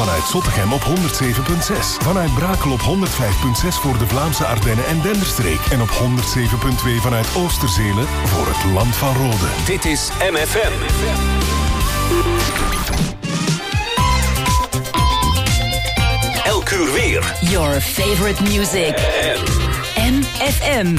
Vanuit Zottegem op 107.6. Vanuit Brakel op 105.6 voor de Vlaamse Ardennen en Denderstreek. En op 107.2 vanuit Oosterzelen voor het Land van Rode. Dit is MFM. Elk uur weer. Your favorite music. MFM.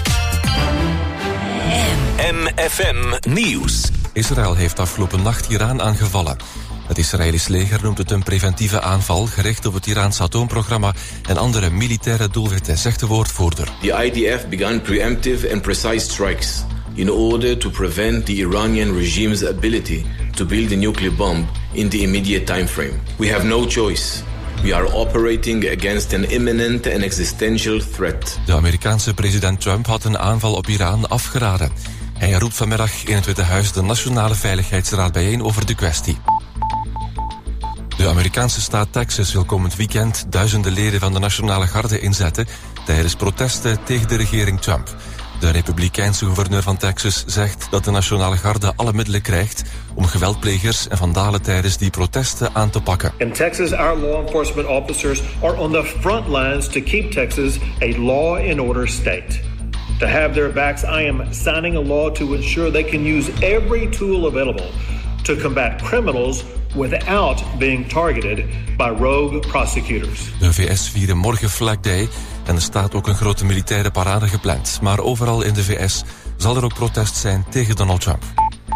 MFM Nieuws. Israël heeft afgelopen nacht Iran aangevallen. Het Israëlisch leger noemt het een preventieve aanval gericht op het Iraanse atoomprogramma en andere militaire doelwitten, zegt de woordvoerder. The IDF began preemptive and precise strikes in order to prevent the Iranian regime's ability to build a nuclear bomb in the immediate time frame. We have no choice. We are operating against an imminent and existential threat. De Amerikaanse president Trump had een aanval op Iran afgeraden. Hij roept vanmiddag in het Witte Huis de Nationale Veiligheidsraad bijeen over de kwestie. De Amerikaanse staat Texas wil komend weekend duizenden leden van de Nationale Garde inzetten tijdens protesten tegen de regering Trump. De republikeinse gouverneur van Texas zegt dat de Nationale Garde alle middelen krijgt om geweldplegers en vandalen tijdens die protesten aan te pakken. In Texas, our law enforcement officers are on the front lines to keep Texas a law and order state. To have their backs, I am signing a law to ensure they can use every tool available to combat criminals without being targeted by rogue prosecutors. De VS vieren morgen Flag Day en er staat ook een grote militaire parade gepland. Maar overal in de VS zal er ook protest zijn tegen Donald Trump.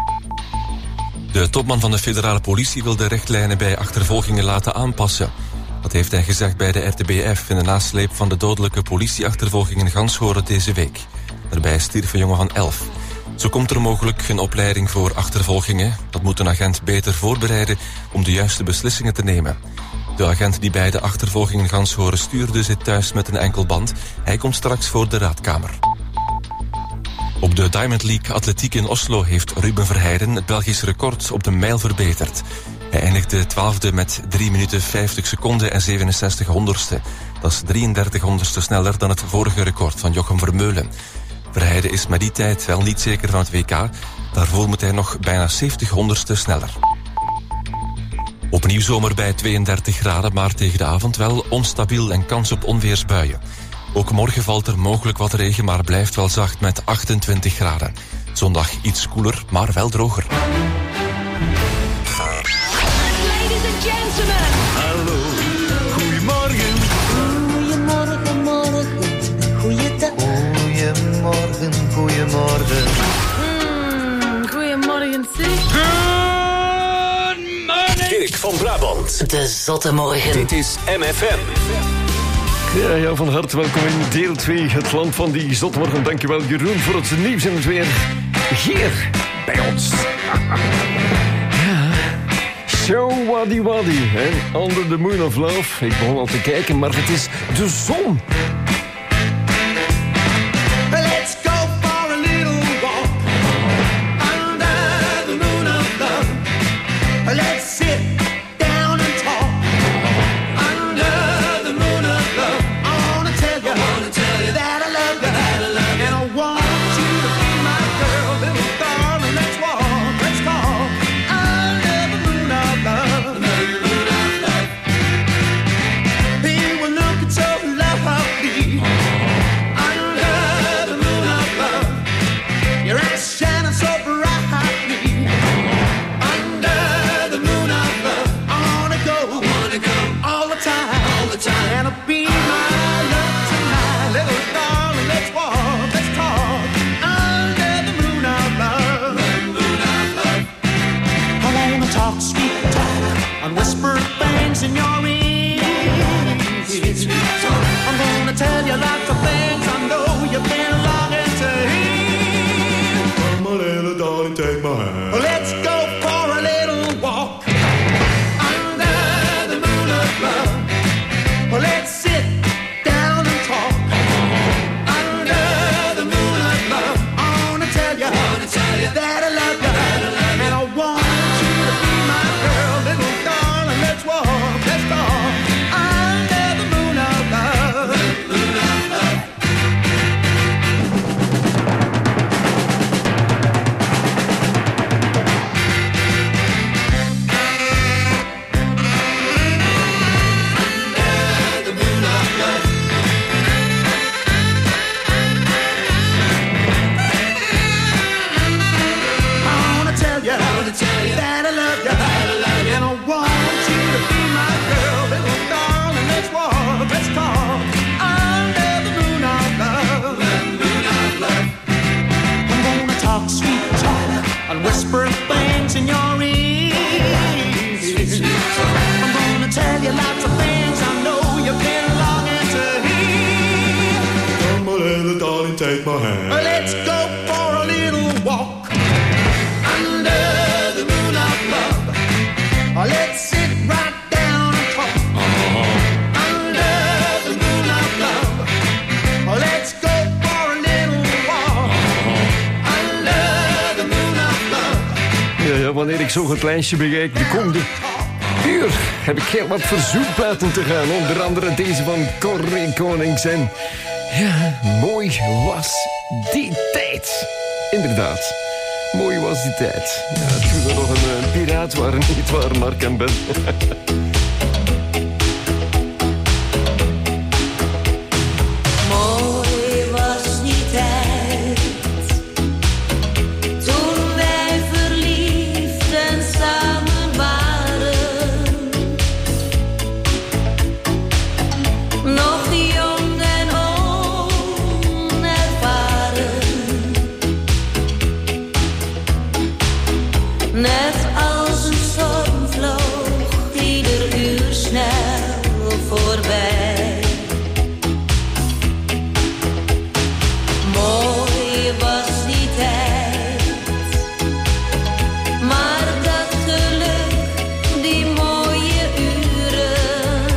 De topman van de federale politie wil de richtlijnen bij achtervolgingen laten aanpassen. Dat heeft hij gezegd bij de RTBF in de nasleep van de dodelijke politieachtervolging in Ganshoren deze week. Daarbij stierf een jongen van 11. Zo komt er mogelijk een opleiding voor achtervolgingen. Dat moet een agent beter voorbereiden om de juiste beslissingen te nemen. De agent die bij de achtervolging in Ganshoren stuurde zit thuis met een enkelband. Hij komt straks voor de raadkamer. Op de Diamond League Atletiek in Oslo heeft Ruben Verheijden het Belgisch record op de mijl verbeterd. Hij eindigde 12e met 3 minuten 50 seconden en 67 honderdste. Dat is 33 honderdste sneller dan het vorige record van Jochem Vermeulen. Verheijden is met die tijd wel niet zeker van het WK. Daarvoor moet hij nog bijna 70 honderdste sneller. Opnieuw zomer bij 32 graden, maar tegen de avond wel onstabiel en kans op onweersbuien. Ook morgen valt er mogelijk wat regen, maar blijft wel zacht met 28 graden. Zondag iets koeler, maar wel droger. Ladies and gentlemen. Hallo, goedemorgen. Goedemorgen, morgen, goeiedag. Goedemorgen, goedemorgen. Goedemorgen, zeg. Dirk van Brabant. De zotte morgen. Dit is MFM. Ja, van harte welkom in deel 2, het land van die zotmorgen. Dankjewel Jeroen voor het nieuws en het weer. Geer bij ons. Ja, show waddy waddy. Under the moon of love. Ik begon al te kijken, maar het is de zon. Let's go for a little walk under the moon of love. Let's sit down and talk under the moon of love. I wanna tell you that I love you, and I want you to be my girl, little darling. Let's walk, let's talk under the moon of love. He will look at so lovely under the moon of love. Your eyes shining so brightly under the moon of love. I wanna go all the time, and I'll be my love tonight, little darling. Let's walk, let's talk under the moon of love. I wanna talk sweet talk and whisper things in your ear. I'm gonna tell you lots of things I know you've been longing to hear. Come on, little darling, take my hand. Let's go for a little walk under the moon of love. Let's sit down and talk under the moon of love. I wanna tell you that I love you, and I want you to be my girl, little darling. Let's walk, let's talk. take my hand. Let's go for a little walk under the moon of love. Let's sit right down and talk under the moon of love. Let's go for a little walk under the moon of love. Ja, wanneer ik zo het lijstje bekijk, de komende uur heb ik heel wat verzoekplaten te gaan. Onder andere deze van Corrie Konings. En ja, mooi was die tijd. Inderdaad, mooi was die tijd. Ja, toen we nog een piraat waren, niet waar, Mark en Ben? Mooi was die tijd, toen wij verliefd en samen waren. Nog jong en onervaren. Net als een storm vloog ieder uur snel voorbij. Mooi was die tijd, maar dat geluk, die mooie uren,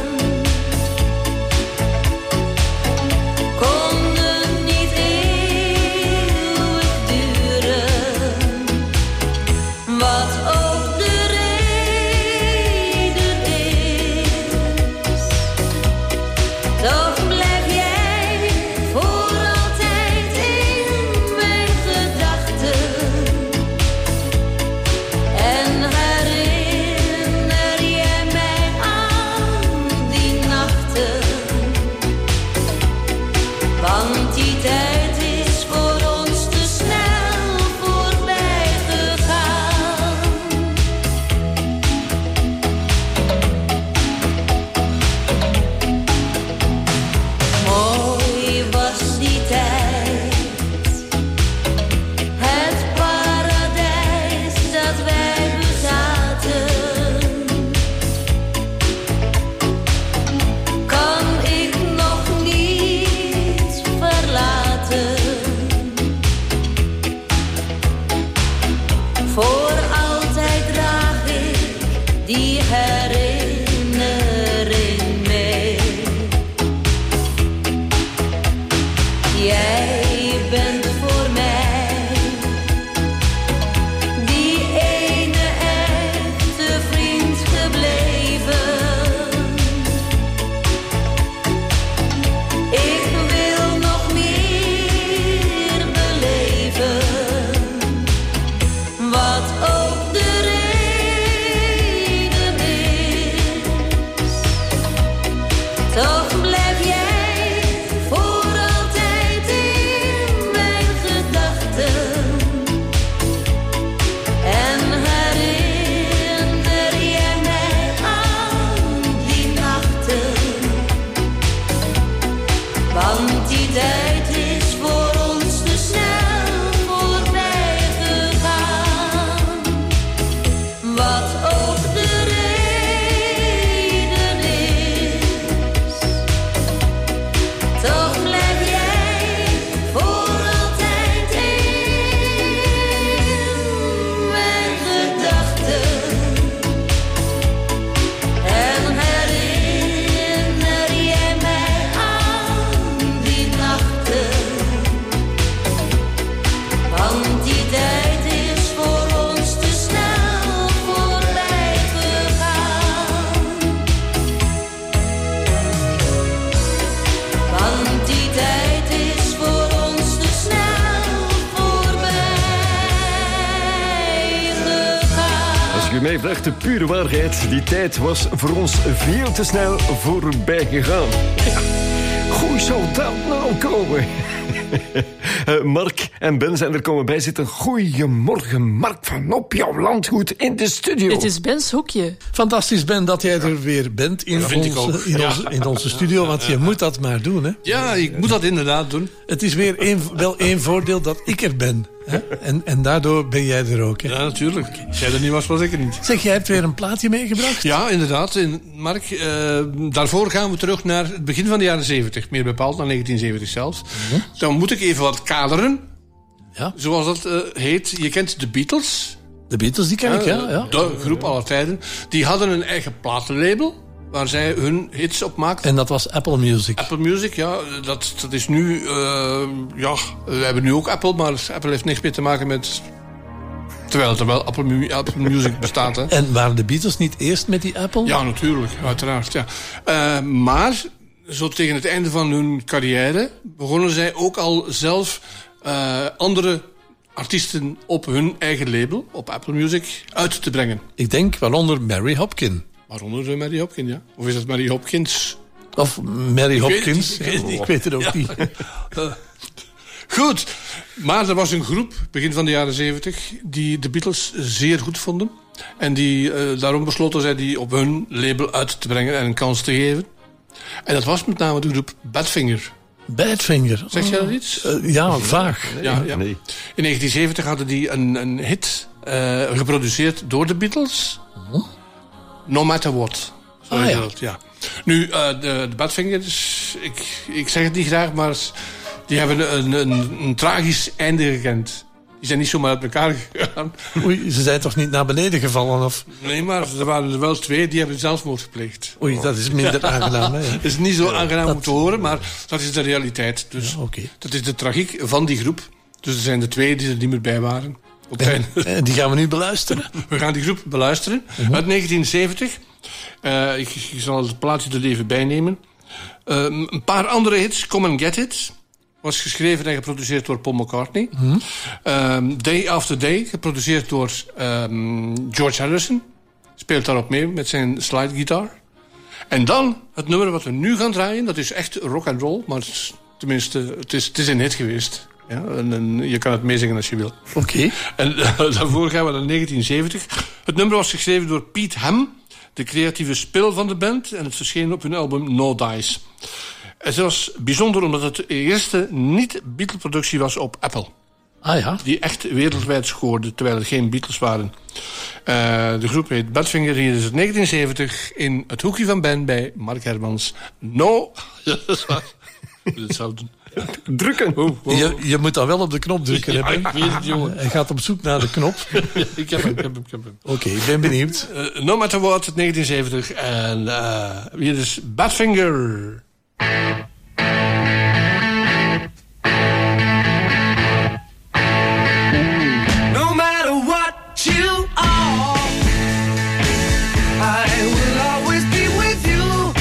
konden niet eeuwig duren. Wat ook de reden is, toch blijf jij voor altijd in mijn gedachten. En herinner jij mij aan die nachten, want die tijd is voor ons te snel voorbij gegaan. Mooi was die tijd, het paradijs dat wij bezaten. Kan ik nog niet verlaten. Voor altijd draag ik die herinnering mee. Jij bent voor mij die ene echte vriend gebleven. Ik wil nog meer beleven, wat ook de reden is. Toch blijf jij voor altijd in mijn gedachten. En herinner jij mij aan die nachten, want die tijd is voor ons te snel voorbij gegaan. Wat ook de reden is, toch blijf jij voor altijd in mijn gedachten. En herinner jij mij aan die nachten, want die tijd is voor ons te snel voorbij gegaan. Want die tijd is voor ons te snel voorbij gegaan. Als je mij vraagt, de pure waarheid, die tijd was voor ons veel te snel voorbij gegaan. Ja, hoe zou dat nou komen? Mark en Ben zijn er komen bij zitten. Goedemorgen, Mark van Op jouw landgoed in de studio. Dit is Ben's hoekje. Fantastisch, Ben, dat jij er weer bent in onze studio. Want je moet dat maar doen, hè? Ja, ik moet dat inderdaad doen. Het is weer wel één voordeel dat ik er ben. En daardoor ben jij er ook, hè? Ja, natuurlijk. Als jij er niet was ik er niet. Zeg, jij hebt weer een plaatje meegebracht? Ja, inderdaad. Mark, daarvoor gaan we terug naar het begin van de jaren 70. Meer bepaald naar 1970 zelfs. Dan moet ik even wat kaderen. Ja. Zoals dat heet. Je kent de Beatles. De Beatles, die ken ik, ja. De groep aller tijden. Die hadden een eigen platenlabel. Waar zij hun hits op maakten. En dat was Apple Music. Apple Music, ja. Dat is nu... we hebben nu ook Apple. Maar Apple heeft niks meer te maken met... Terwijl Apple Music bestaat. Hè. En waren de Beatles niet eerst met die Apple? Ja, natuurlijk. Uiteraard, ja. Maar zo tegen het einde van hun carrière... begonnen zij ook al zelf andere artiesten op hun eigen label... op Apple Music, uit te brengen. Ik denk waaronder Mary Hopkin. Waaronder Mary Hopkin, ja. Of is dat Mary Hopkins? Of Mary Hopkins. Ik weet het ook niet. Goed. Maar er was een groep, begin van de jaren 70... die de Beatles zeer goed vonden. En die daarom besloten zij die op hun label uit te brengen... en een kans te geven. En dat was met name de groep Badfinger. Badfinger? Zeg jij dat iets? Ja, vaag. Ja. Nee. In 1970 hadden die een hit geproduceerd door de Beatles... No Matter What. Ja. Nu, de Badfingers, ik zeg het niet graag, maar die hebben een tragisch einde gekend. Die zijn niet zomaar uit elkaar gegaan. Oei, ze zijn toch niet naar beneden gevallen? Of? Nee, maar er waren er wel 2 die hebben zelfmoord gepleegd. Oei, dat is minder aangenaam. Hè? Dat is niet zo aangenaam om te horen, maar dat is de realiteit. Dus dat is de tragiek van die groep. Dus er zijn er 2 die er niet meer bij waren. En die gaan we nu beluisteren? We gaan die groep beluisteren. Uit 1970. Ik zal het plaatje er even bij nemen. Een paar andere hits. Come and Get It. Was geschreven en geproduceerd door Paul McCartney. Day After Day. Geproduceerd door George Harrison. Speelt daarop mee met zijn slidegitaar. En dan het nummer wat we nu gaan draaien. Dat is echt rock and roll. Maar tenminste, het is een hit geweest. Ja, en je kan het meezingen als je wil. Oké. En daarvoor gaan we naar 1970. Het nummer was geschreven door Pete Ham, de creatieve spil van de band. En het verscheen op hun album No Dice. Het was bijzonder omdat het de eerste niet-Beatle-productie was op Apple. Ah ja? Die echt wereldwijd scoorde, terwijl er geen Beatles waren. De groep heet Badfinger. Hier is het 1970 in het hoekje van Ben bij Mark Hermans. No... Ja, dat is waar. Ik moet het zelf doen. Drukken. Je moet dan wel op de knop drukken. Ja, ik weet het, jongen. Hij gaat op zoek naar de knop. Ik heb hem. Oké, ik ben benieuwd. No Matter What, 1970. En hier is Badfinger. No matter what you are, I will always be with you.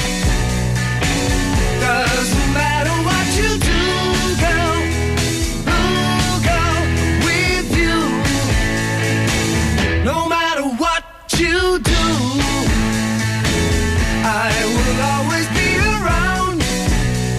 Doesn't matter what you do, girl, I'll go with you. No matter what you do, I will always be around.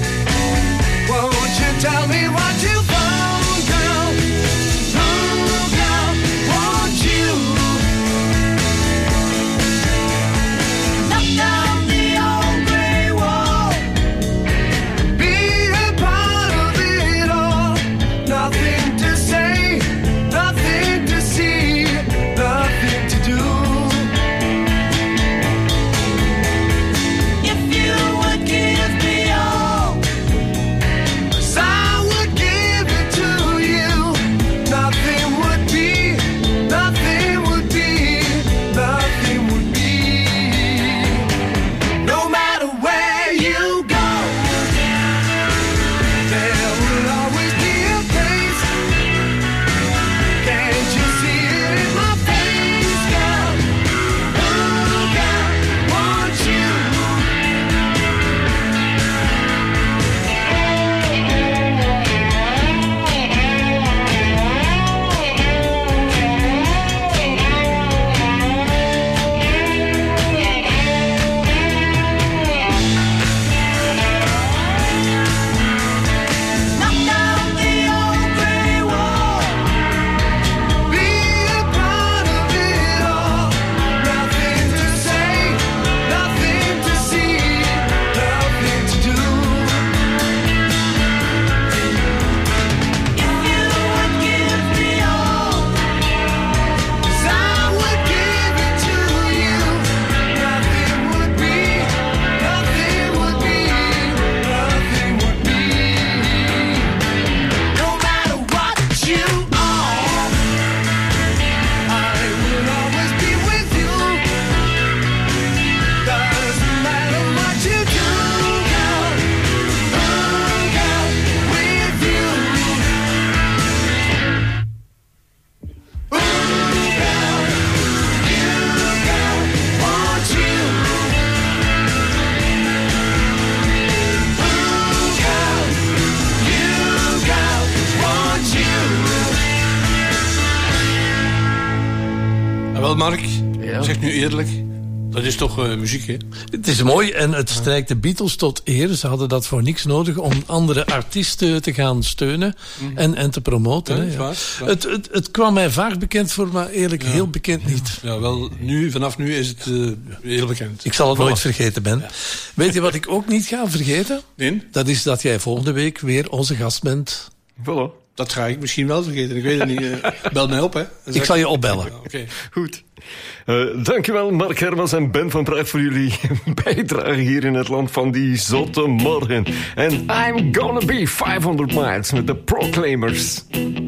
Wel, Mark, zeg nu eerlijk. Dat is toch muziek, hè? Het is mooi en het strijkt de Beatles tot eer. Ze hadden dat voor niks nodig om andere artiesten te gaan steunen en te promoten. Ja, hè. waar. Het kwam mij vaag bekend voor, maar eerlijk heel bekend niet. Ja, wel, vanaf nu is het heel bekend. Ik zal het nooit vergeten, Ben. Ja. Weet je wat ik ook niet ga vergeten? Nee? Dat is dat jij volgende week weer onze gast bent. Voilà. Dat ga ik misschien wel vergeten. Ik weet het niet. Bel mij op, hè. Ik zal je opbellen. Ja, okay. Goed. Dankjewel Mark Hermans en Ben van Praag voor jullie bijdrage hier in het land van die zotte morgen. En I'm gonna be 500 miles met de Proclaimers.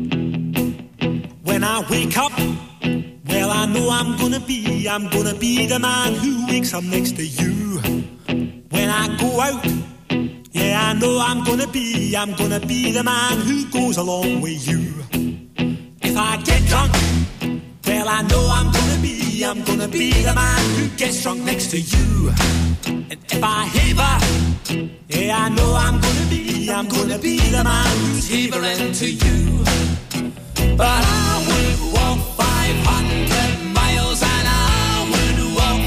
When I wake up, well I know I'm gonna be the man who wakes up next to you. When I go out, yeah, I know I'm gonna be the man who goes along with you. If I get drunk, well, I know I'm gonna be the man who gets drunk next to you. And if I haver, yeah, I know I'm gonna be the man who's havering to you. But I would walk 500 miles and I would walk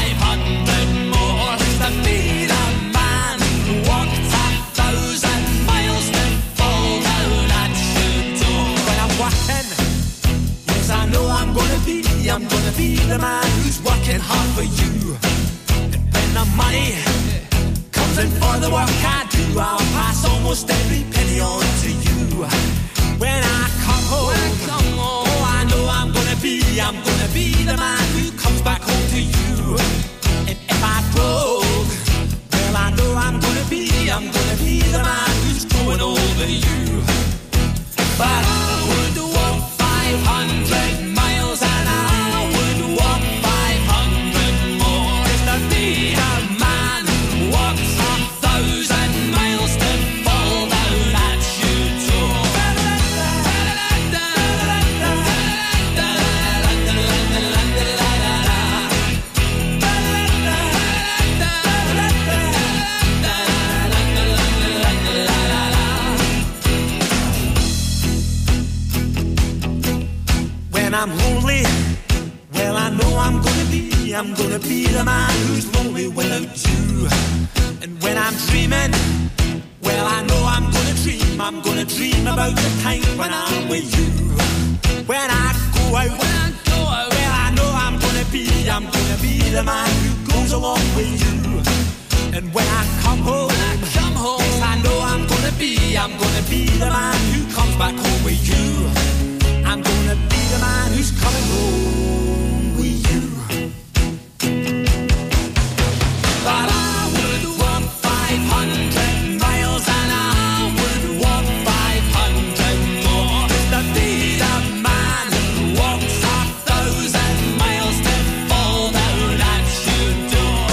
500 more to be the man who walked 1,000 miles to fall down at your door. When I'm walking, yes, I know I'm gonna be the man who's working hard for you. And when the money comes in for the work I do, I'll pass almost every penny on to you. When I come home, oh, I know I'm gonna be the man who comes back home to you. And if I broke, well, I know I'm gonna be the man who's going over you. But I would walk 500 miles and I would walk 500 more just to be the man who walks 1,000 miles to fall down at your door. When I'm lonely, well, I know I'm gonna be the man who's lonely without you. And when I'm dreaming, well, I know I'm gonna dream about the time when I'm with you. When I go out, well, I know I'm gonna be the man who goes along with you. And when I come home, yes, I know I'm gonna be the man who comes back home with you. I'm gonna be the man who's coming home with you. But I would walk 500 miles and I would walk 500 more to be the man who walks 1,000 miles to fall down at your door.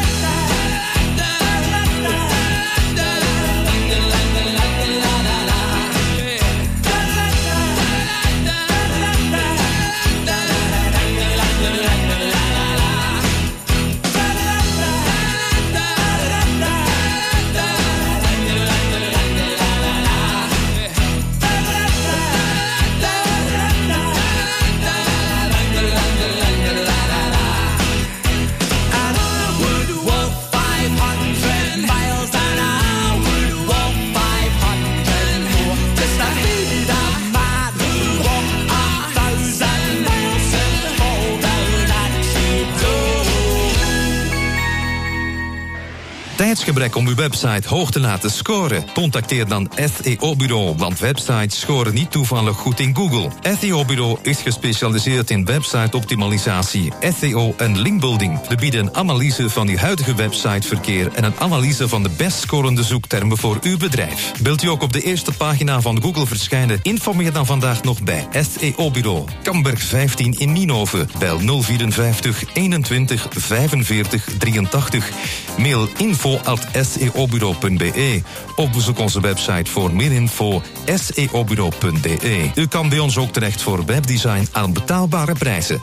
Tijdsgebrek om uw website hoog te laten scoren? Contacteer dan SEO-bureau, want websites scoren niet toevallig goed in Google. SEO-bureau is gespecialiseerd in website-optimalisatie, SEO en linkbuilding. We bieden een analyse van uw huidige websiteverkeer en een analyse van de best scorende zoektermen voor uw bedrijf. Wilt u ook op de eerste pagina van Google verschijnen? Informeer dan vandaag nog bij SEO-bureau. Kamberg 15 in Nienhoven. Bel 054 21 45 83. Mail info@seobureau.be of bezoek onze website voor meer info seobureau.be. U kan bij ons ook terecht voor webdesign aan betaalbare prijzen.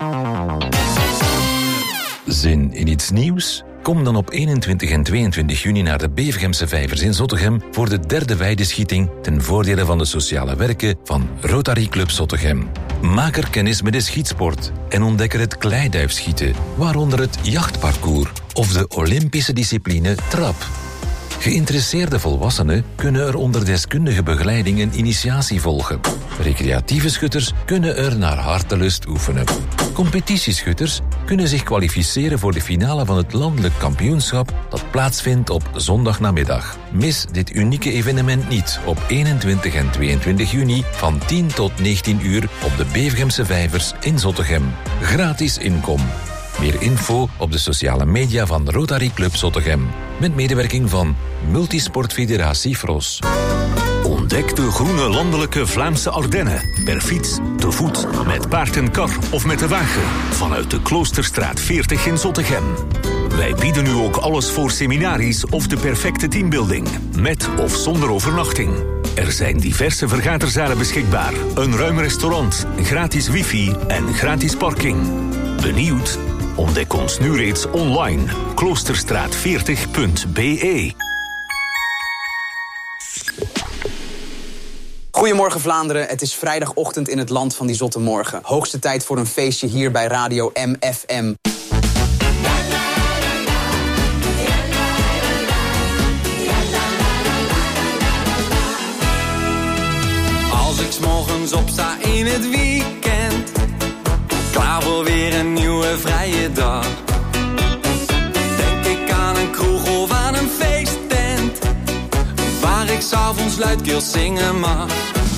Zin in iets nieuws? Kom dan op 21 en 22 juni naar de Bevergemse Vijvers in Zottegem voor de derde weideschieting ten voordele van de sociale werken van Rotary Club Zottegem. Maak er kennis met de schietsport en ontdek er het kleiduifschieten, waaronder het jachtparcours of de Olympische discipline trap. Geïnteresseerde volwassenen kunnen er onder deskundige begeleiding een initiatie volgen. Recreatieve schutters kunnen er naar hartelust oefenen. Competitieschutters kunnen zich kwalificeren voor de finale van het landelijk kampioenschap dat plaatsvindt op zondagnamiddag. Mis dit unieke evenement niet op 21 en 22 juni van 10 tot 19 uur op de Bevegemse Vijvers in Zottegem. Gratis inkom. Meer info op de sociale media van Rotary Club Zottegem. Met medewerking van Multisport Federatie Fros. Ontdek de groene landelijke Vlaamse Ardennen. Per fiets, te voet, met paard en kar of met de wagen. Vanuit de Kloosterstraat 40 in Zottegem. Wij bieden nu ook alles voor seminaries of de perfecte teambuilding. Met of zonder overnachting. Er zijn diverse vergaderzalen beschikbaar. Een ruim restaurant, gratis wifi en gratis parking. Benieuwd? Ontdek ons nu reeds online. Kloosterstraat40.be. Goedemorgen Vlaanderen, het is vrijdagochtend in het land van die zotte morgen. Hoogste tijd voor een feestje hier bij Radio MFM. Als ik 's morgens opsta in het weekend, klaar voor weer een nieuwe vrije dag. Denk ik aan een kroeg of aan een feesttent, waar ik 's avonds luidkeels zingen mag.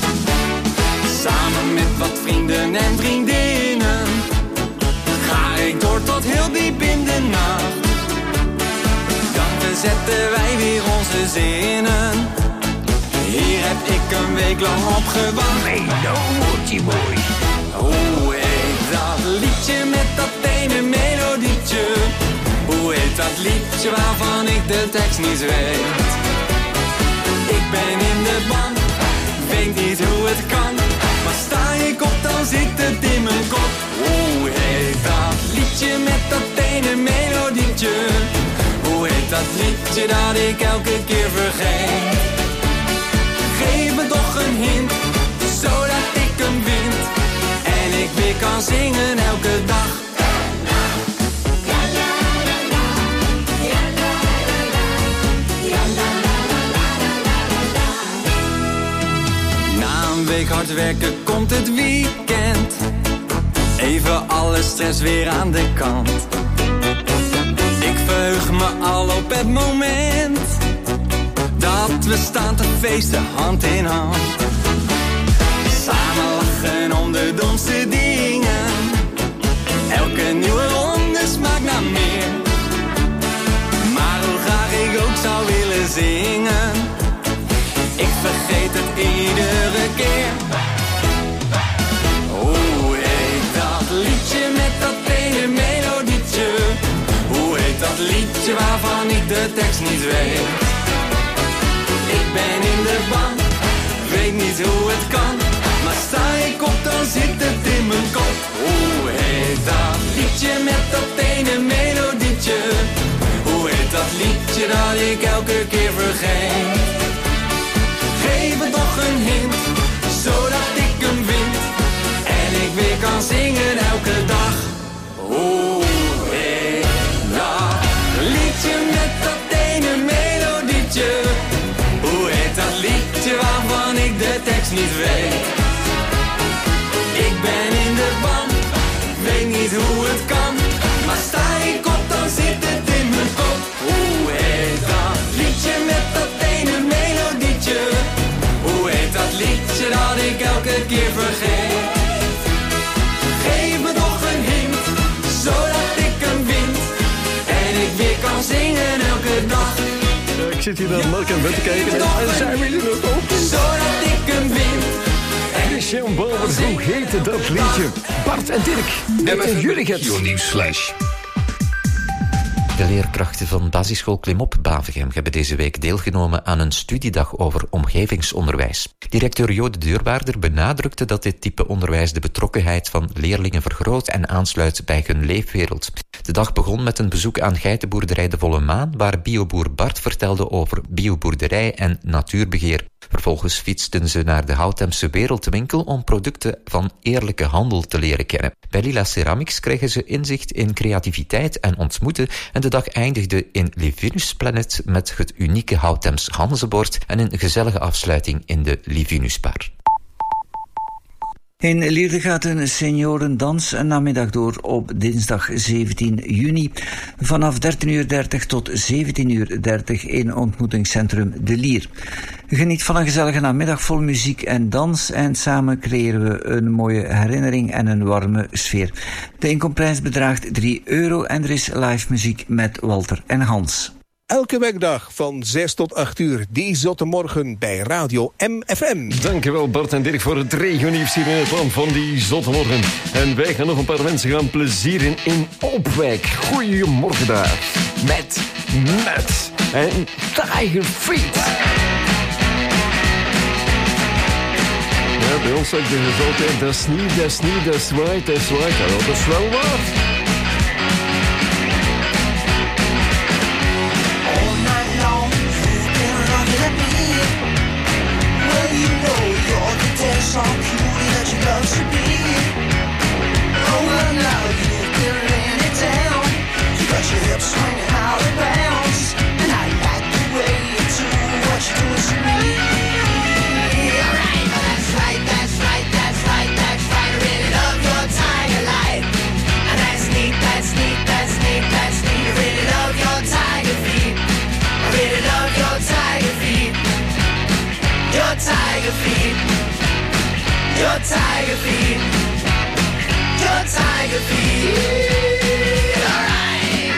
Samen met wat vrienden en vriendinnen ga ik door tot heel diep in de nacht. Dan verzetten wij weer onze zinnen. Hier heb ik een week lang op gewacht. Nee, no, boy. Hoe heet dat liedje met dat ene melodietje? Hoe heet dat liedje waarvan ik de tekst niet weet? Ik ben in de ban, weet niet hoe het kan. Maar sta ik op, dan zit het in mijn kop. Hoe heet dat liedje met dat ene melodietje? Hoe heet dat liedje dat ik elke keer vergeet? Geef me toch een hint, zodat ik hem vind. En ik weer kan zingen elke dag. Na een week hard werken komt het weekend. Even alle stress weer aan de kant. Ik verheug me al op het moment dat we staan te feesten hand in hand. Samen lachen om de domste dingen. Elke nieuwe ronde smaakt naar meer. Maar hoe graag ik ook zou willen zingen, ik vergeet het iedere keer. Hoe heet dat liedje met dat ene melodietje? Hoe heet dat liedje waarvan ik de tekst niet weet? Ik ben in de ban, weet niet hoe het kan. Maar sta ik op, dan zit het in mijn kop. Hoe heet dat liedje met dat ene melodietje? Hoe heet dat liedje dat ik elke keer vergeet? Geef me toch een hint, zodat ik hem vind. En ik weer kan zingen elke dag. Hoe heet dat liedje met dat ene melodietje? Hoe heet dat liedje waarvan ik de tekst niet weet? Ik ben in de ban, weet niet hoe het kan. Maar sta ik op, dan zit het in mijn kop. Hoe heet dat liedje met dat ene melodietje? Hoe heet dat liedje dat ik elke keer vergeet? Geef me toch een hint, zodat ik hem vind. En ik weer kan zingen elke dag. Ik zit hier naar Mark en Ben te kijken en zijn we in het op. Zodat ik hem vind. Christian Bauer, hoe heette dat liedje? Bart en Dirk, weten jullie het? Nieuwsflash. De leerkrachten van basisschool Klimop Bavegem hebben deze week deelgenomen aan een studiedag over omgevingsonderwijs. Directeur Jo de Deurwaarder benadrukte dat dit type onderwijs de betrokkenheid van leerlingen vergroot en aansluit bij hun leefwereld. De dag begon met een bezoek aan geitenboerderij De Volle Maan, waar bioboer Bart vertelde over bioboerderij en natuurbeheer. Vervolgens fietsten ze naar de Houthemse Wereldwinkel om producten van eerlijke handel te leren kennen. Bij Lila Ceramics kregen ze inzicht in creativiteit en ontmoeten en de dag eindigde in Livinus Planet met het unieke Houthems Hanzebord en een gezellige afsluiting in de Livinusbar. In Lierde gaat een seniorendans een namiddag door op dinsdag 17 juni. Vanaf 13:30 tot 17:30 in ontmoetingscentrum De Lier. Geniet van een gezellige namiddag vol muziek en dans en samen creëren we een mooie herinnering en een warme sfeer. De inkomprijs bedraagt €3 en er is live muziek met Walter en Hans. Elke werkdag van 6 tot 8 uur, die zotte morgen bij Radio MFM. Dankjewel Bart en Dirk voor het regionieuws hier in het land van die zotte morgen. En wij gaan nog een paar mensen gaan plezieren in Opwijk. Goedemorgen daar. Met en Tiger Feet. Ja, bij ons zeggen ze altijd, dat is niet, dat is niet, dat is right, dat is right. Ja, dat is wel waar. So cutie that you love to be. Oh well, now you've been laying it down. You got your hips swinging out of bounds, and I like the way you do what you do to me. Alright, that's right, that's right, that's right, that's right. I really love your tiger light, and that's neat, that's neat, that's neat, that's neat. I really love your tiger feet. I really love your tiger feet. Your tiger feet. Your tiger feet, your tiger feet, alright.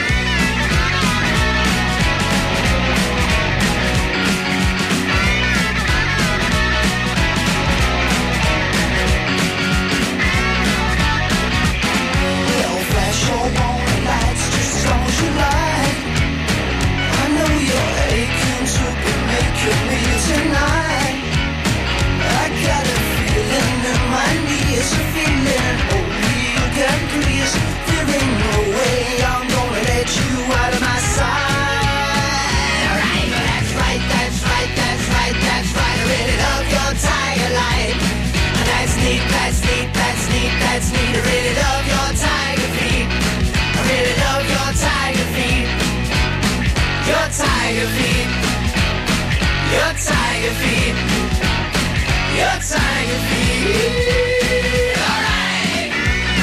Well, flash your warning lights just as long as you like. I know you're aching to be making me tonight. I got a feeling in my knees, a feeling only you can please. There ain't no way I'm gonna let you out of my sight. Alright, that's right, that's right, that's right, that's right. I really love your tiger light, and that's neat, that's neat, that's neat, that's neat. I really love your tiger feet. I really love your tiger feet. Your tiger feet. Your tiger feet. Your tiger feet, alright.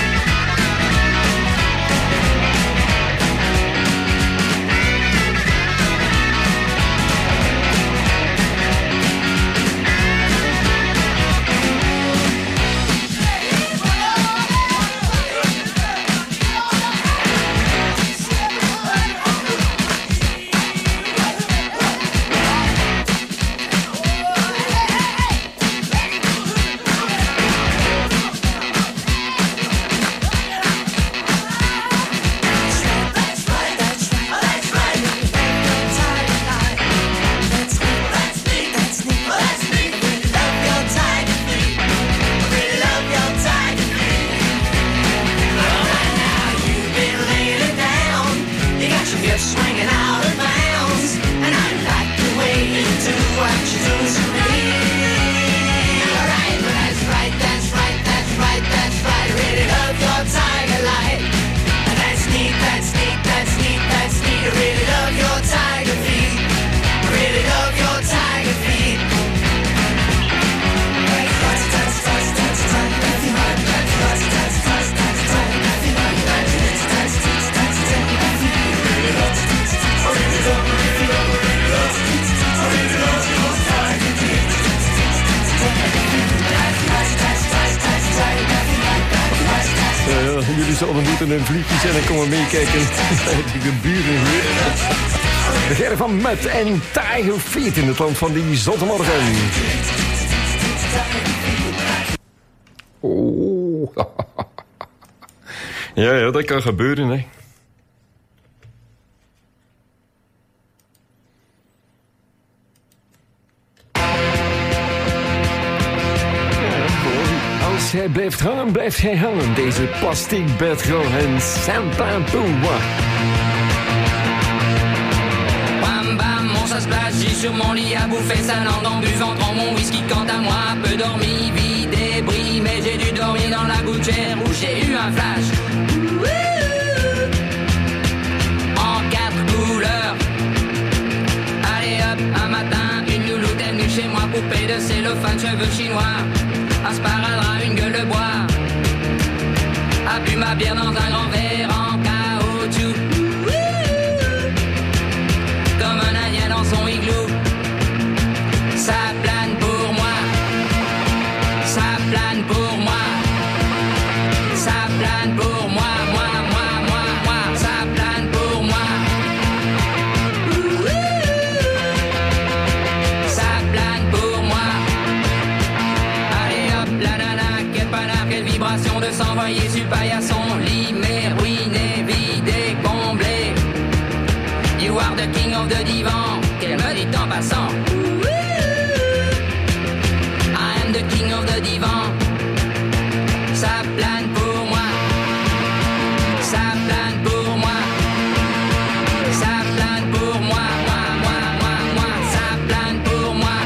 Swinging out of bounds, and I like the way you do what you do to me. Alright, that's right, that's right, that's right, that's right. I really love your tiger light, and that's neat, that's neat, that's neat, that's neat. I really love your tiger feet. I really love your tiger feet. Jullie zouden moeten een vliegje zijn en komen meekijken. De buren hier. De Ger van Met en Tiger Feet in het land van die zotte morgen. Oh. Ja, dat kan gebeuren, hè. Als hij blijft hangen, blijft hij hangen. Deze plastic bedrol en Santa Pua. Vamos a splash, j'ai sur mon lit à bouffer sa langue en buvant, prends mon whisky quant à moi, peu dormi, vie débris, mais j'ai dû dormir dans la gouttière où j'ai eu un flash. En 4 couleurs. Allez hop, un matin, une louloute est venue chez moi, poupée de cellophane, cheveux chinois, un sparadrap, une gueule de bois, a bu ma bière dans un grand verre en caoutchouc, comme un indien dans son igloo. Ça plane pour moi, ça plane pour moi, ça plane pour moi, moi, ça plane pour moi. Ça plane pour moi. Allez hop, la nana, quel panard, quelle vibration de s'envoyer sur paillasson, limé, ruiné, vidé, comblé. You are the king of the divan, qu'elle me dit en passant. I am the king of the divan. Ça plane pour moi, ça plane pour moi, ça plane pour moi, moi, ça plane pour moi.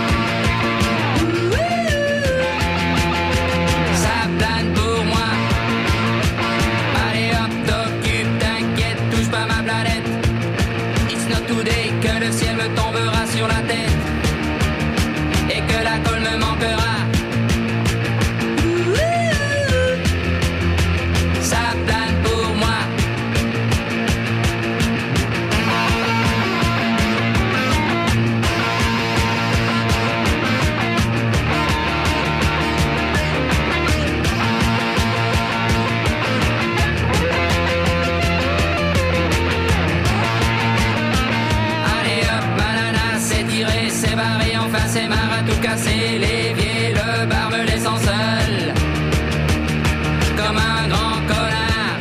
Ça plane pour moi. Allez hop, t'occupe, t'inquiète, touche pas ma planète. It's not today que le ciel me tombera sur la tête et que la colle me manquera. Ça plane pour moi. Allez hop, banana, c'est tiré, c'est barré, enfin c'est marre à tout casser. L'évier, le bar me laissant seul, comme un grand connard.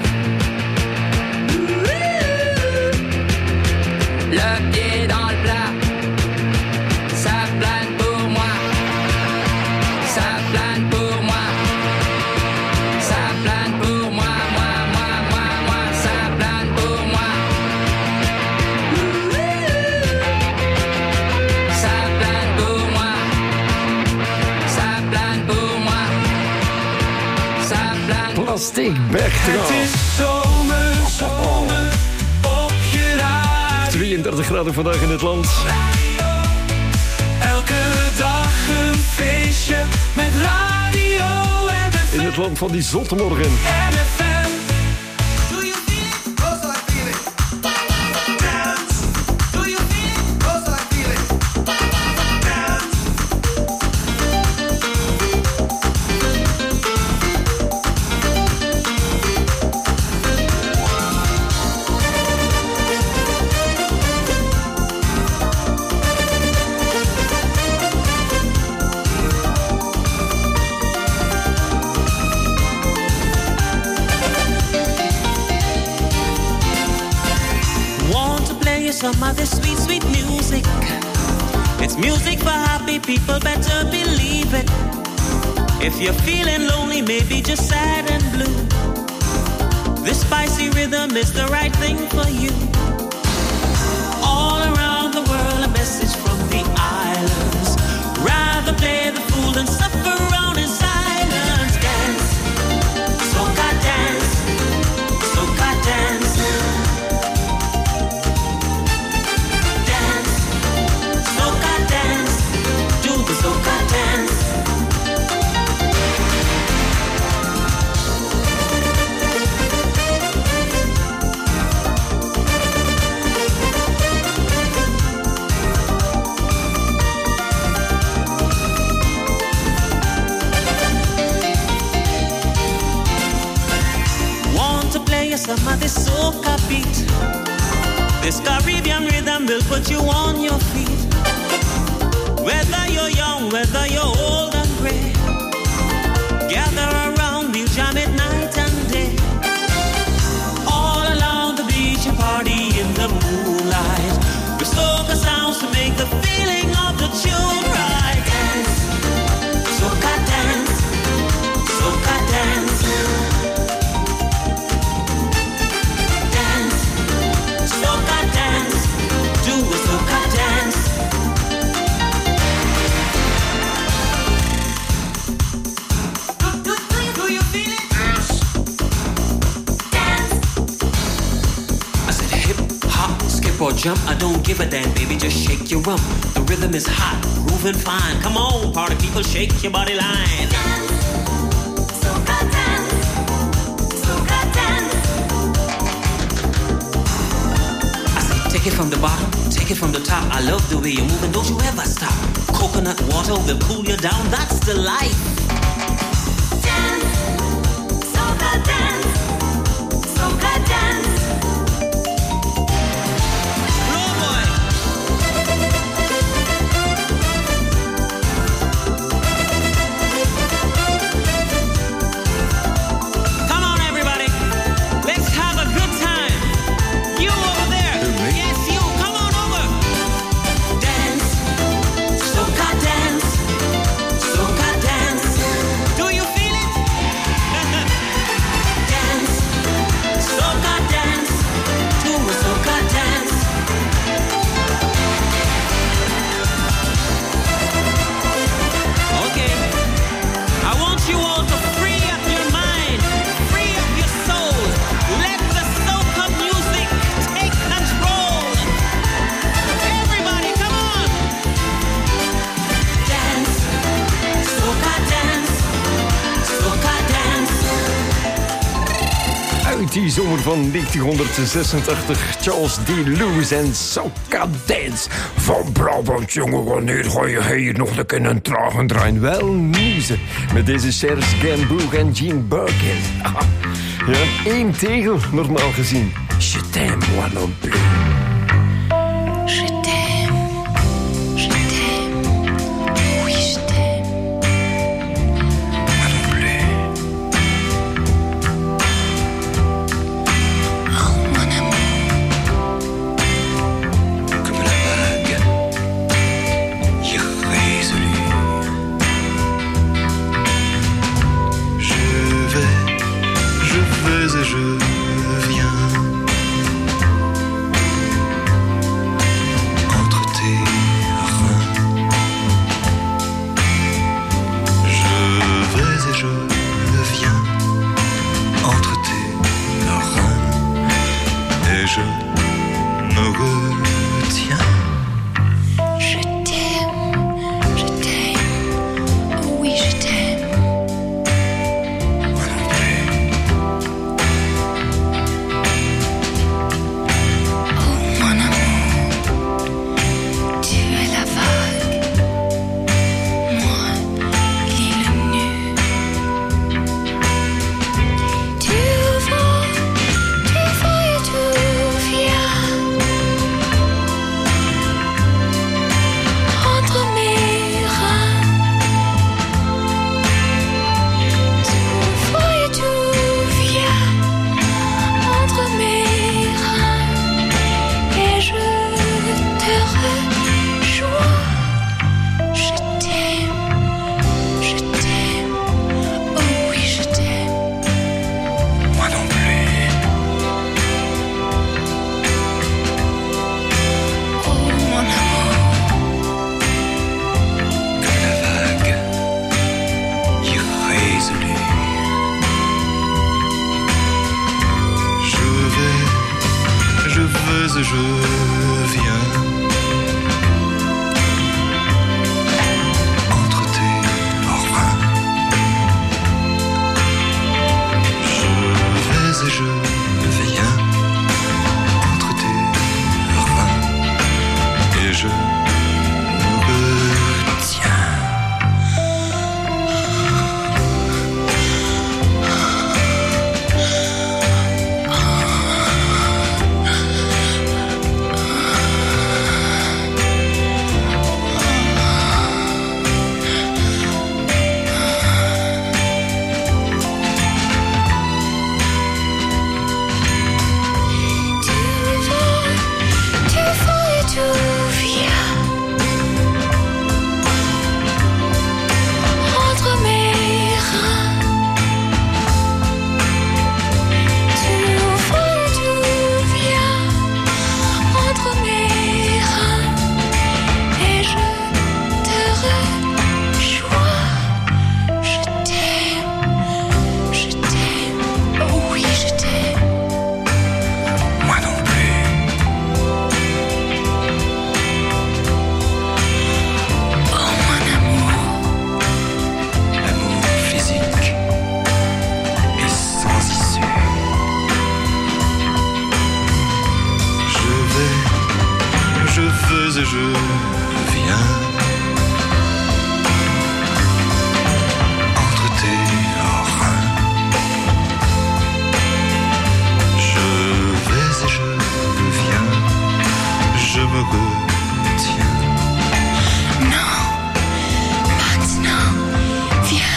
Le pied dans le plat, ça plane pour moi, ça plane pour moi, ça plane pour moi, moi, ça plane pour moi. Ça plane pour moi, ça plane pour moi, ça plane. Plastic backdrop. Het is zomer, zomer, opgeraakt. 32 graden vandaag in het land. Elke dag een feestje met radio en In het land van die zotte morgen. FM. Some of this sweet, sweet music. It's music for happy people, better believe it. If you're feeling lonely, maybe just sad and blue, this spicy rhythm is the right thing for you. All around the world, a message from the islands. Rather play the fool than suffer around in silence. Dance, soca dance, soca dance. Some of this soca beat, this Caribbean rhythm will put you on your feet. Whether you're young, whether you're old and gray, gather around, we'll jam it night and day. All along the beach, a party in the moonlight, with soca sounds to make the feeling of the tune right. Dance, soca dance, soca dance. Soca dance, do a soca dance. or jump, I don't give a damn, baby, just shake your rump. The rhythm is hot, grooving fine. Come on, party people, shake your body line. Soca dance, soca dance. I say, take it from the bottom, take it from the top. I love the way you're moving, don't you ever stop. Coconut water will cool you down, that's the life. Dance, soca dance, soca dance. Die zomer van 1986, Charles D. Lewis en Soca Dance. Van Brabant, jongen, wanneer ga je hier nog een keer een tragen draaien? Wel niezen, met deze Serge Gainsbourg en Gene Burkett. Ja, 1 tegel, normaal gezien. Je t'aime, moi non plus. Je t'aime, je t'aime, oui je t'aime. Moi non plus. Oh mon amour. Comme la vague, irrésolue. Je vais et je viens. et je viens entre tes reins. Je vais et je viens, je me retiens. Non, maintenant, viens.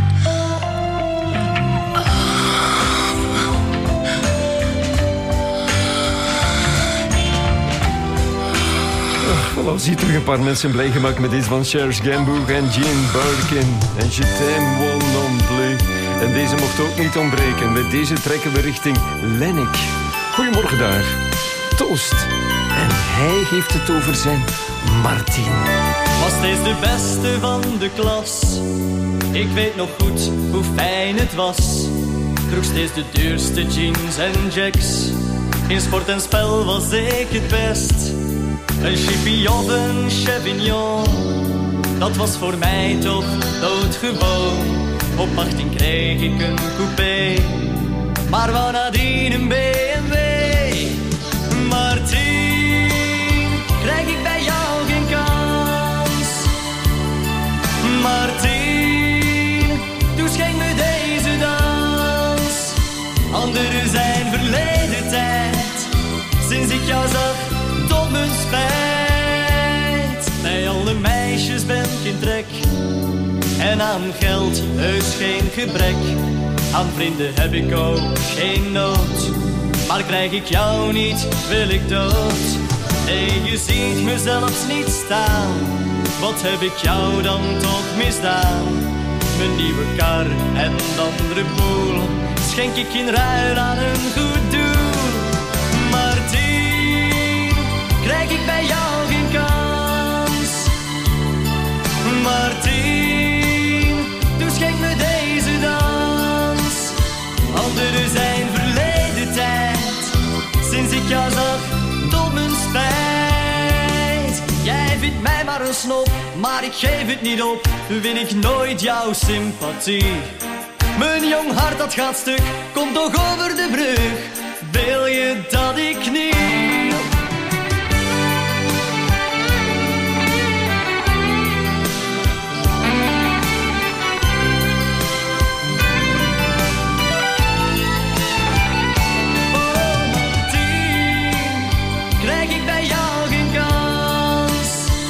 Voilà, zie terug een paar mensen blij gemaakt met deze van Serge Gainsbourg en Jean Birkin. En Je t'aime won't non plus. En deze mocht ook niet ontbreken. Met deze trekken we richting Lennik. Goedemorgen daar. Toast. En hij heeft het over zijn Martin. Was steeds de beste van de klas. Ik weet nog goed hoe fijn het was. Droeg steeds de duurste jeans en jacks. In sport en spel was ik het best. Een chippy of een Chevignon, dat was voor mij toch doodgewoon. Op 18 kreeg ik een coupé, maar wou nadien een BMW. Martin, krijg ik bij jou geen kans? Martin, doe schenk me deze dans. Anderen zijn verleden tijd, sinds ik jou zag tot mijn spijt. Bij alle meisjes ben geen trek, en aan geld heus geen gebrek. Aan vrienden heb ik ook geen nood, maar krijg ik jou niet, wil ik dood. Nee, je ziet me zelfs niet staan. Wat heb ik jou dan toch misdaan? Mijn nieuwe kar en andere boel schenk ik in ruil aan een goed doel. Martin, krijg ik bij jou geen kans? Martin, doe schenk me deze dans. Anderen zijn verleden tijd, sinds ik jou zag tot mijn spijt. Jij vindt mij maar een snop, maar ik geef het niet op. Win ik nooit jouw sympathie. Mijn jong hart dat gaat stuk, komt toch over de brug. Wil je dat ik niet? Krijg ik bij jou geen kans?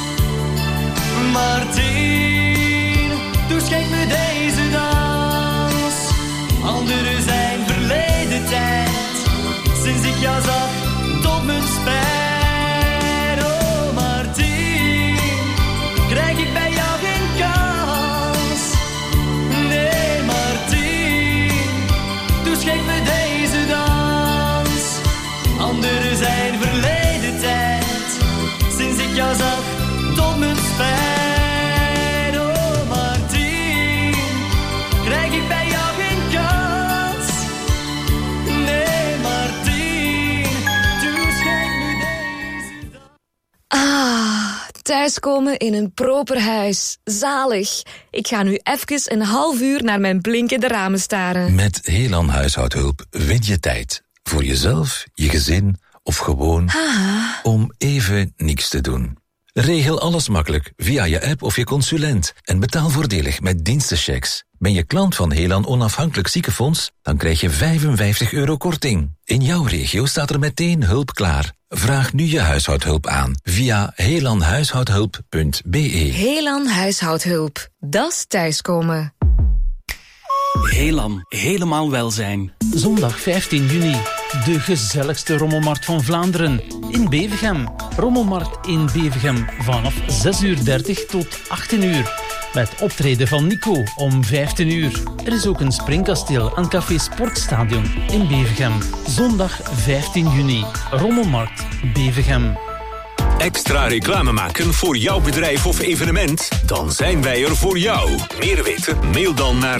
Martin, doe schenk me deze dans. Anderen zijn verleden tijd, sinds ik jou zag tot mijn spijt. Oh Martin, krijg ik bij jou geen kans? Nee Martin, doe schenk me deze dans. Anderen zijn verleden tijd, sinds ik jou zag tot mijn spijt. Oh Martin, krijg ik bij jou geen kans? Nee Martin, doe schenk me deze dans. Ah, thuiskomen in een proper huis. Zalig. Ik ga nu even een half uur naar mijn blinkende ramen staren. Met Helan Huishoudhulp win je tijd. Voor jezelf, je gezin of gewoon om even niks te doen. Regel alles makkelijk via je app of je consulent en betaal voordelig met dienstenchecks. Ben je klant van Helan Onafhankelijk Ziekenfonds, dan krijg je €55 korting. In jouw regio staat er meteen hulp klaar. Vraag nu je huishoudhulp aan via helanhuishoudhulp.be. Helan Huishoudhulp. Dat is thuiskomen. Helan, helemaal welzijn. Zondag 15 juni. De gezelligste rommelmarkt van Vlaanderen. In Bevergem. Rommelmarkt in Bevergem. Vanaf 6:30 tot 18 uur. Met optreden van Nico om 15 uur. Er is ook een springkasteel aan Café Sportstadion in Bevergem. Zondag 15 juni. Rommelmarkt Bevergem. Extra reclame maken voor jouw bedrijf of evenement? Dan zijn wij er voor jou. Meer weten? Mail dan naar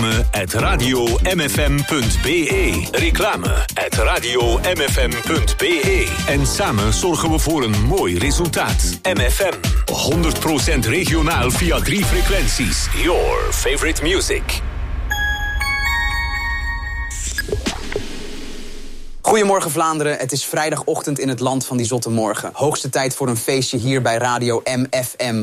reclame@radiomfm.be. Reclame@radiomfm.be. En samen zorgen we voor een mooi resultaat. MFM. 100% regionaal via 3 frequenties. Your favorite music. Goedemorgen Vlaanderen, het is vrijdagochtend in het land van die zotte morgen. Hoogste tijd voor een feestje hier bij Radio MFM.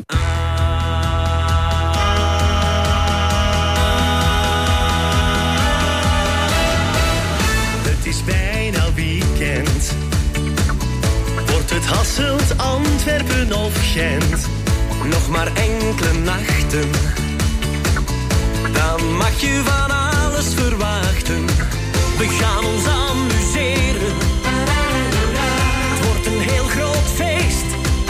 Het is bijna weekend. Wordt het Hasselt, Antwerpen of Gent? Nog maar enkele nachten. Dan mag je van alles verwachten. We gaan ons amuseren. Het wordt een heel groot feest.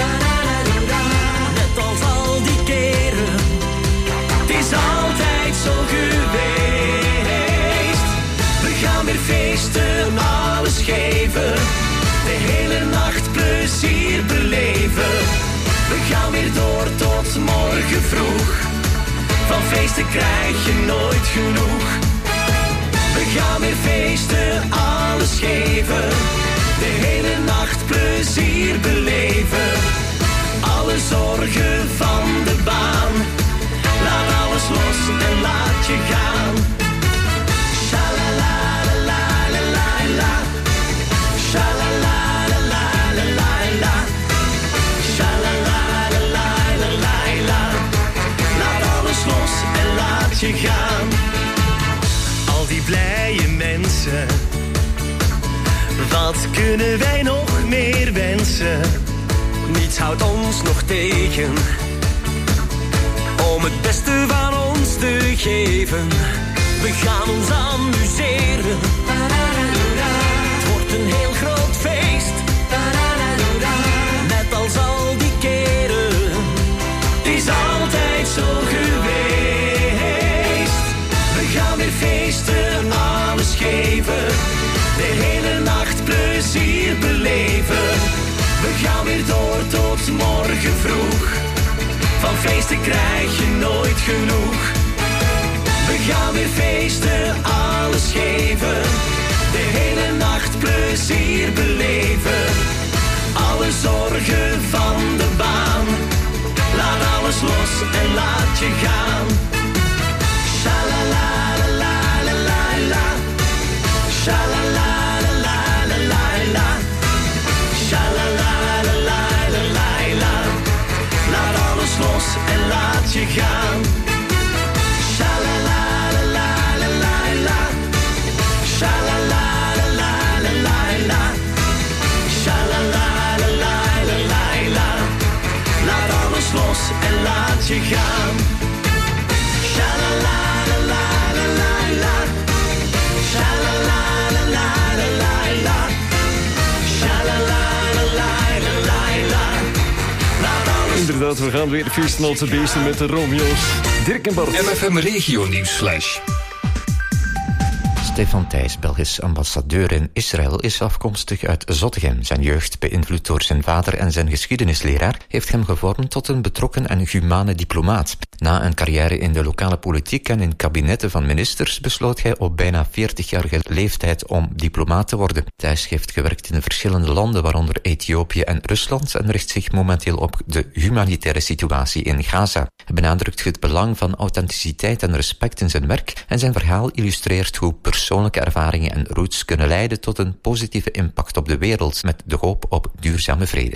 Net als al die keren. Het is altijd zo geweest. We gaan weer feesten, alles geven. De hele nacht plezier beleven. We gaan weer door tot morgen vroeg. Van feesten krijg je nooit genoeg. We gaan weer feesten, alles geven. De hele nacht plezier beleven. Alle zorgen van de baan. Laat alles los en laat je gaan. Sha-la-la-la-la-la-la-la. Sha-la-la-la-la-la-la-la. Sha-la-la-la-la-la-la. Laat alles los en laat je gaan. Al die blije mensen, wat kunnen wij nog meer wensen? Niets houdt ons nog tegen om het beste van ons te geven. We gaan ons amuseren. Het wordt een heel groot feest. Net als al die keren. Het is altijd zo geweest. We gaan weer feesten, alles geven. De hele nacht plezier beleven. We gaan weer door tot morgen vroeg. Van feesten krijg je nooit genoeg. We gaan weer feesten, alles geven. De hele nacht plezier beleven. Alle zorgen van de baan. Laat alles los en laat je gaan. Sha-la-la-la-la-la-la-la. Sha-la-la-la-la-la-la-la. Sha-la-la-la-la-la-la. Laat alles los en laat je gaan. Sha-la-la-la-la-la-la. Sha-la-la-la-la-la-la. Sha-la-la-la-la-la-la. Laat alles los en laat je gaan. Sha-la-la-la-la-la-la. Sha-la-la-la-la-la-la. Sha-la-la-la-la-la-la. Laat alles. Inderdaad, we gaan weer feesten als de beesten met de Romeo's. Dirk en Bart. MFM Regio Nieuwsflash. Stefan Thijs, Belgisch ambassadeur in Israël, is afkomstig uit Zottegem. Zijn jeugd, beïnvloed door zijn vader en zijn geschiedenisleraar, heeft hem gevormd tot een betrokken en humane diplomaat. Na een carrière in de lokale politiek en in kabinetten van ministers besloot hij op bijna 40-jarige leeftijd om diplomaat te worden. Thijs heeft gewerkt in verschillende landen, waaronder Ethiopië en Rusland, en richt zich momenteel op de humanitaire situatie in Gaza. Hij benadrukt het belang van authenticiteit en respect in zijn werk en zijn verhaal illustreert hoe persoonlijke ervaringen en roots kunnen leiden tot een positieve impact op de wereld met de hoop op duurzame vrede.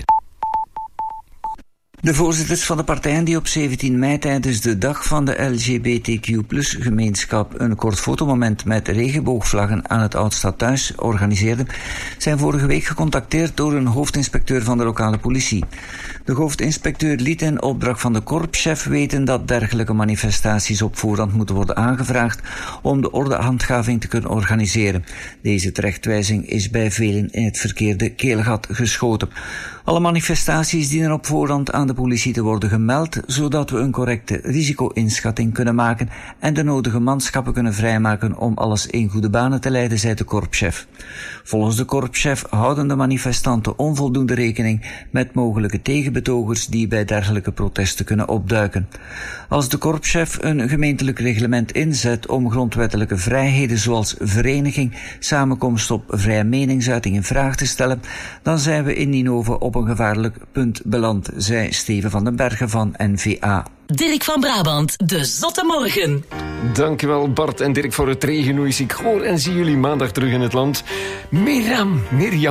De voorzitters van de partijen die op 17 mei tijdens de dag van de LGBTQ+-gemeenschap een kort fotomoment met regenboogvlaggen aan het Oudstadhuis organiseerden, zijn vorige week gecontacteerd door een hoofdinspecteur van de lokale politie. De hoofdinspecteur liet in opdracht van de korpschef weten dat dergelijke manifestaties op voorhand moeten worden aangevraagd om de ordehandhaving te kunnen organiseren. Deze terechtwijzing is bij velen in het verkeerde keelgat geschoten. Alle manifestaties dienen op voorhand aan de politie te worden gemeld, zodat we een correcte risico-inschatting kunnen maken en de nodige manschappen kunnen vrijmaken om alles in goede banen te leiden, zei de korpschef. Volgens de korpschef houden de manifestanten onvoldoende rekening met mogelijke tegenbetogers die bij dergelijke protesten kunnen opduiken. Als de korpschef een gemeentelijk reglement inzet om grondwettelijke vrijheden zoals vereniging, samenkomst op vrije meningsuiting in vraag te stellen, dan zijn we in Ninove op een gevaarlijk punt beland, zei Steven van den Bergen van N-VA. Dirk van Brabant, de Zotte Morgen. Dankjewel Bart en Dirk voor het regennoeis. Ik hoor en zie jullie maandag terug in het land. Mirjam.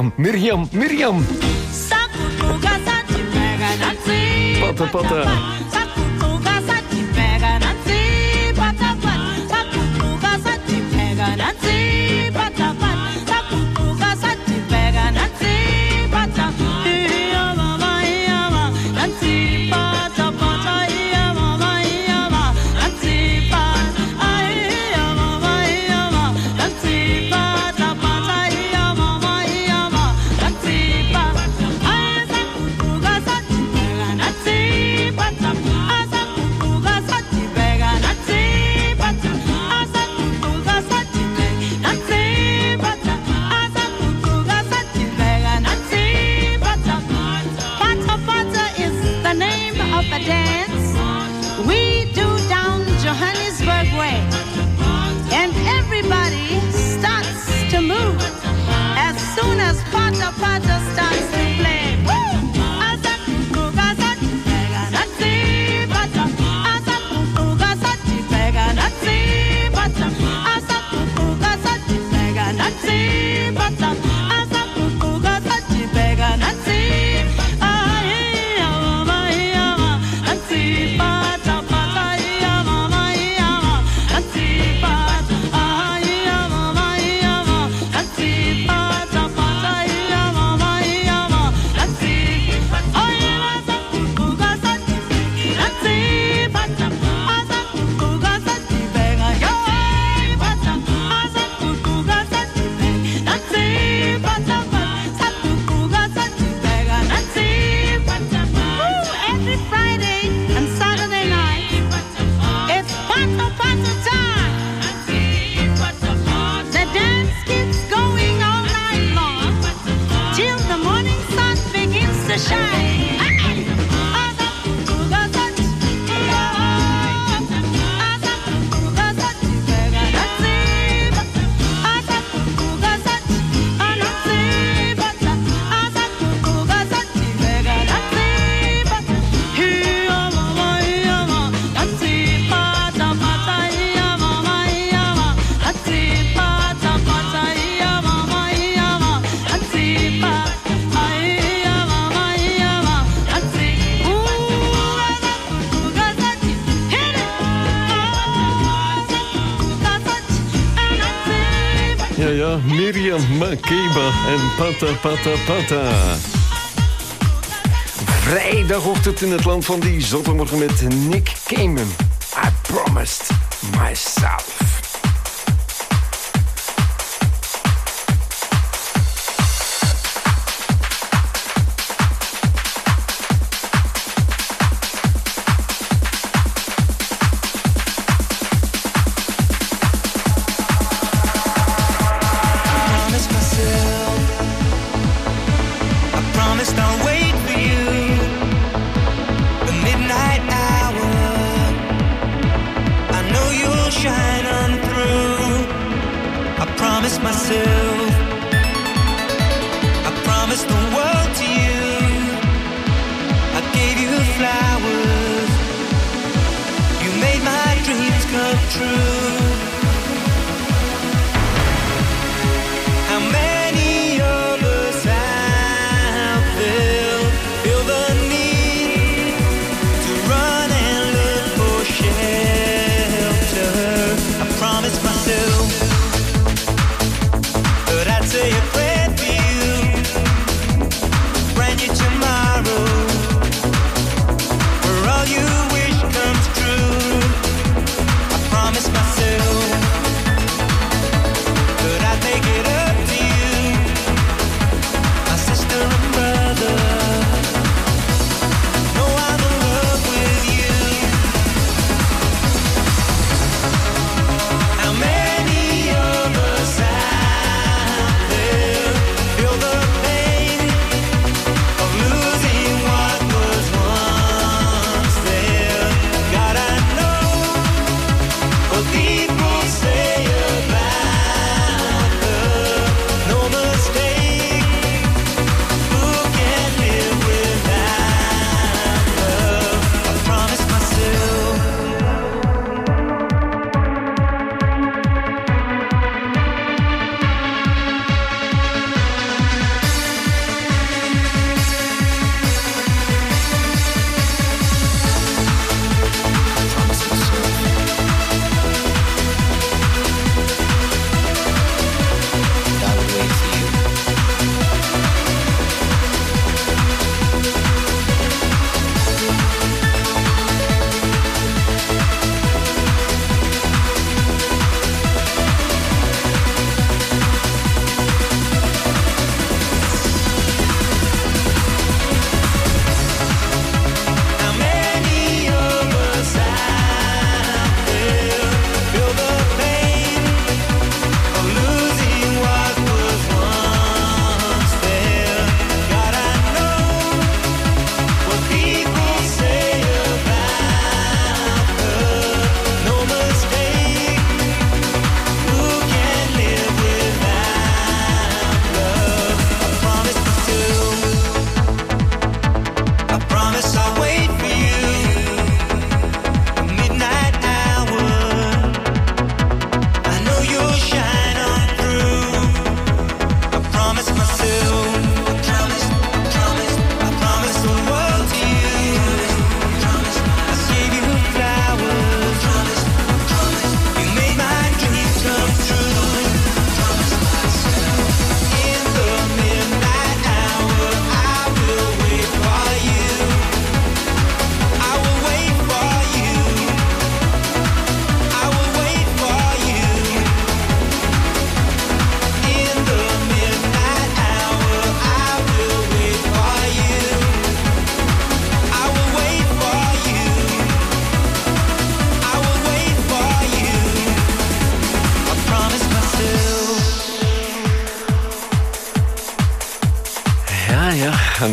Pata pata. Mirjam Makeba en Pata Pata Pata. Vrijdagochtend in het land van die zotte morgen met Nick Cayman. I promised myself. Promise myself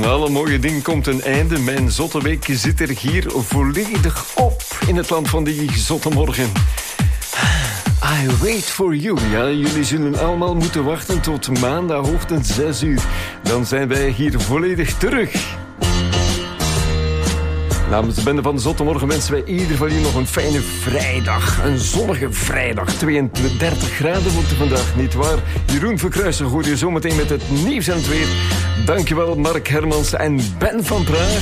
alle mooie dingen komt een einde. Mijn zotte week zit er hier volledig op in het land van die zotte morgen. I wait for you. Ja, jullie zullen allemaal moeten wachten tot maandagochtend 6 uur. Dan zijn wij hier volledig terug. Namens de bende van de Zotte Morgen wensen wij ieder van jullie nog een fijne vrijdag. Een zonnige vrijdag. 32 graden wordt het vandaag, nietwaar? Jeroen Verkruijsen hoor je zometeen met het nieuws en het weer. Dankjewel Mark Hermans en Ben van Praag.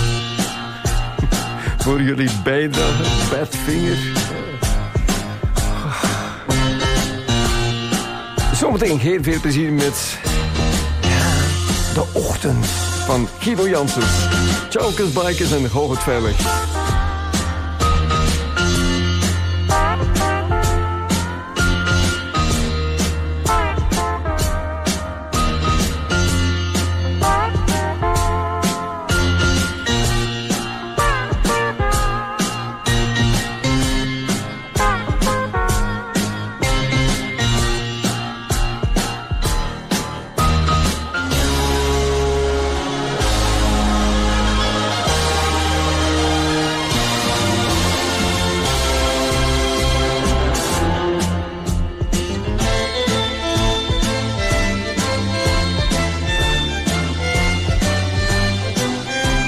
Voor jullie bijdrage, Badvinger. Zometeen heel veel plezier met de ochtend van Guido Janssens. Ciao, bikers en hou het veilig.